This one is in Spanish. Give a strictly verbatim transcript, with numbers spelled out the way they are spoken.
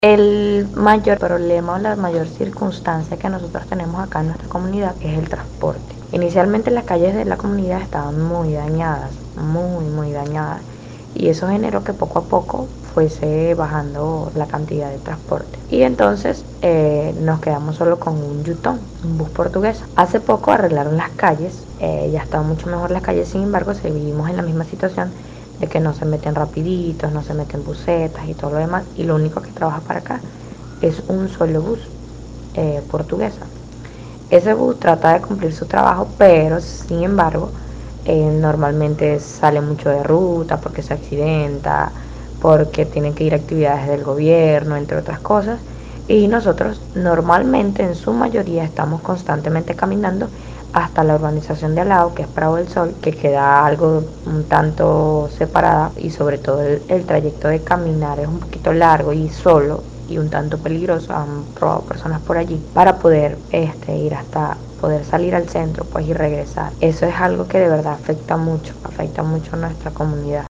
El mayor problema o la mayor circunstancia que nosotros tenemos acá en nuestra comunidad es el transporte. Inicialmente las calles de la comunidad estaban muy dañadas, muy muy dañadas, y eso generó que poco a poco fuese bajando la cantidad de transporte. Y entonces eh, nos quedamos solo con un Yutón, un bus portugués. Hace poco arreglaron las calles, eh, ya están mucho mejor las calles, sin embargo seguimos en la misma situación de que no se meten rapiditos, no se meten busetas y todo lo demás, y lo único que trabaja para acá es un solo bus eh, portuguesa. Ese bus trata de cumplir su trabajo, pero sin embargo eh, normalmente sale mucho de ruta porque se accidenta, porque tienen que ir a actividades del gobierno, entre otras cosas, y nosotros normalmente en su mayoría estamos constantemente caminando hasta la urbanización de al lado, que es Prado del Sol, que queda algo un tanto separada, y sobre todo el, el trayecto de caminar es un poquito largo y solo y un tanto peligroso. Han probado personas por allí para poder este, ir hasta poder salir al centro pues y regresar. Eso es algo que de verdad afecta mucho, afecta mucho a nuestra comunidad.